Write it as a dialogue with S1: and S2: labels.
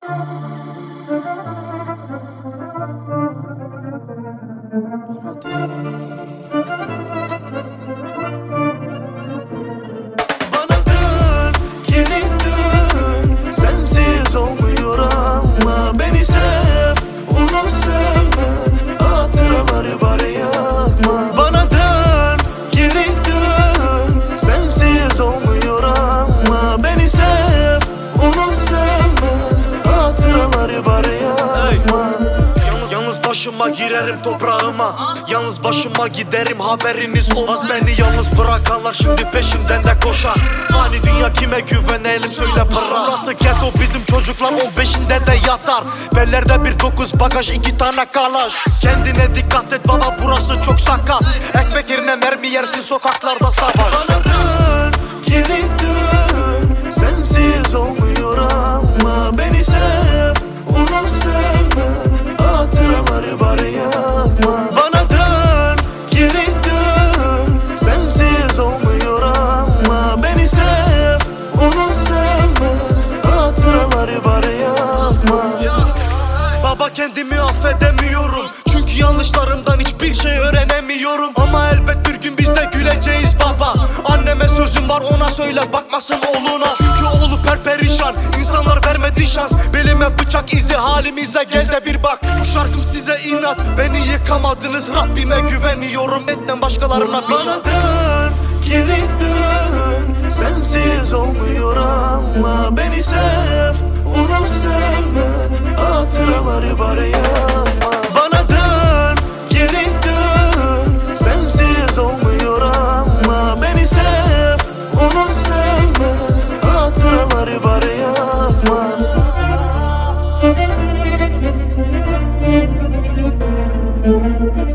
S1: Bana dön, geri dön. Sensiz olmuyor ama beni sev, onu sevme. Hatıraları bari yakma. Bana dön, geri dön. Sensiz olmuyor ama beni sev, onu sevme. Hatıraları bari yakma. Yalnız başıma girerim toprağıma, yalnız başıma giderim, haberiniz olmaz. Beni yalnız bırakanlar şimdi peşimden de koşar. Fani dünya kime güvenelim söyle bırak. Burası ghetto, bizim çocuklar 15'inde de yatar. Bellerde 1.9 bagaj 2 tane kalaj. Kendine dikkat et baba, burası çok sakat. Ekmek yerine mermi yersin, sokaklarda savaş. Bana dön, geri dön. Sensiz olmuyor ama beni sev, onu sevme. Hatıraları bari yakma. Bana dön, geri dön. Sensiz olmuyor ama beni sev, onu sevme. Hatıraları bari yakma. Baba kendimi affedemiyorum, çünkü yanlışlarımdan hiçbir şey öğrenemiyorum. Ama elbet bir gün biz de güleceğiz baba. Anneme sözüm var, ona söyle bakmasın oğluna. Çünkü oğlu perperişan, insanlar vermedi şans. Belime bıçak izi, halimize gel de bir bak. Bu şarkım size inat, beni yıkamadınız. Rabbime güveniyorum, etmem başkalarına bir. Bana dön, geri dön. Sensiz olmuyor ama beni sev, onu sevme. Hatıraları bari yakma. Bana dön, geri dön. Sensiz olmuyor ama beni sev, onu sevme. Hatıraları bari yakma.